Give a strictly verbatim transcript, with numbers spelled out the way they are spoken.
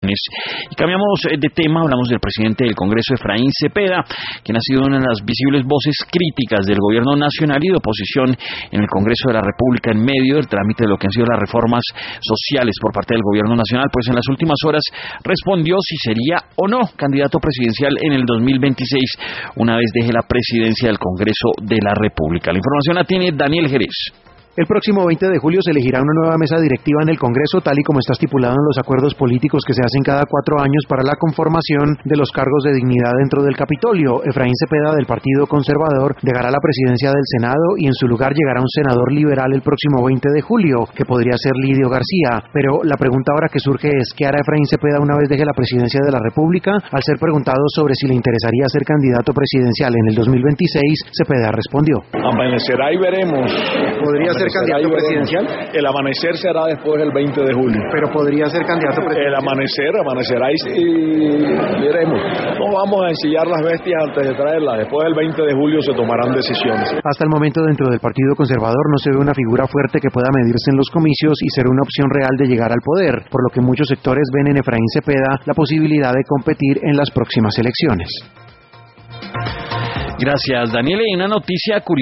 Y cambiamos de tema, hablamos del presidente del Congreso, Efraín Cepeda, quien ha sido una de las visibles voces críticas del gobierno nacional y de oposición en el Congreso de la República en medio del trámite de lo que han sido las reformas sociales por parte del gobierno nacional. Pues en las últimas horas respondió si sería o no candidato presidencial en el dos mil veintiséis, una vez deje la presidencia del Congreso de la República. La información la tiene Daniel Jerez. El próximo veinte de julio se elegirá una nueva mesa directiva en el Congreso, tal y como está estipulado en los acuerdos políticos que se hacen cada cuatro años para la conformación de los cargos de dignidad dentro del Capitolio. Efraín Cepeda, del Partido Conservador, dejará la presidencia del Senado y en su lugar llegará un senador liberal el próximo veinte de julio, que podría ser Lidio García. Pero la pregunta ahora que surge es, ¿qué hará Efraín Cepeda una vez deje la presidencia de la República? Al ser preguntado sobre si le interesaría ser candidato presidencial en el dos mil veintiséis, Cepeda respondió: amanecerá y veremos. ¿Podría ser candidato presidencial? El amanecer será después del veinte de julio. Pero podría ser candidato presidencial. El amanecer, amanecerá y, y veremos. No vamos a ensillar las bestias antes de traerlas. Después del veinte de julio se tomarán decisiones. Hasta el momento dentro del Partido Conservador no se ve una figura fuerte que pueda medirse en los comicios y ser una opción real de llegar al poder, por lo que muchos sectores ven en Efraín Cepeda la posibilidad de competir en las próximas elecciones. Gracias, Daniel. Y una noticia curiosa.